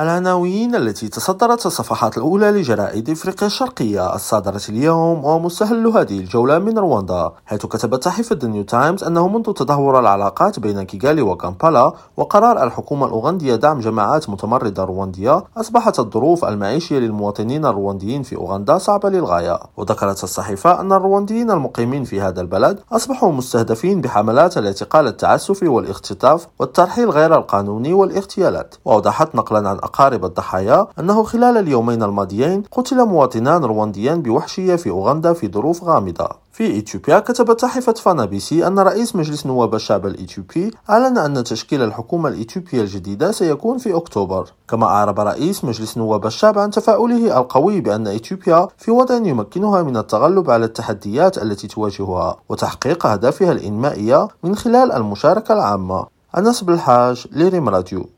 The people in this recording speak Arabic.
العناوين التي تصدرت الصفحات الأولى لجرائد إفريقيا الشرقية الصادرة اليوم ومستهل هذه الجولة من رواندا، حيث كتبت صحيفة The New Times أنه منذ تدهور العلاقات بين كيغالي وكامبالا وقرار الحكومة الأوغندية دعم جماعات متمردة رواندية، أصبحت الظروف المعيشية للمواطنين الروانديين في أوغندا صعبة للغاية. وذكرت الصحيفة أن الروانديين المقيمين في هذا البلد أصبحوا مستهدفين بحملات الاعتقال التعسفي والاختطاف والترحيل غير القانوني والاغتيالات. وأوضحت نقلا عن أقارب الضحايا أنه خلال اليومين الماضيين قتل مواطنان روانديان بوحشية في أوغندا في ظروف غامضة. في إثيوبيا كتبت صحيفة فانا بي سي أن رئيس مجلس نواب الشعب الإثيوبي أعلن أن تشكيل الحكومة الإثيوبية الجديدة سيكون في أكتوبر. كما أعرب رئيس مجلس نواب الشعب عن تفاؤله القوي بأن إثيوبيا في وضع يمكنها من التغلب على التحديات التي تواجهها وتحقيق أهدافها الإنمائية من خلال المشاركة العامة. أنس بالحاج لريم راديو.